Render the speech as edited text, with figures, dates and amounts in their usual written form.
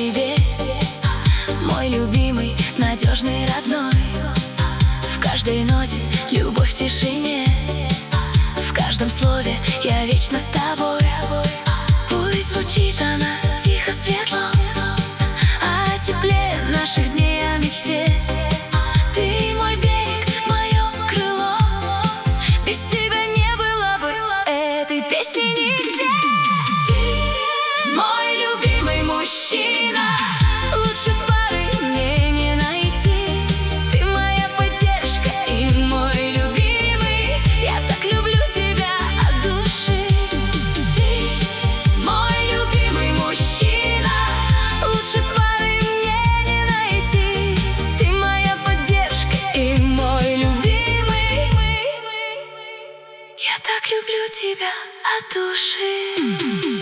тебе, мой любимый, надежный, родной. В каждой ноте любовь в тишине, в каждом слове я вечно с тобой. Пусть звучит она тихо, светло, о тепле наших дней, о мечте. Ты мой берег, мое крыло, без тебя не было бы этой песни нигде. Ты мой любимый мужчина, лучше пары мне не найти. Ты моя поддержка и мой любимый, я так люблю тебя от души. Ты мой любимый мужчина, лучше пары мне не найти. Ты моя поддержка и мой любимый, я так люблю тебя от души.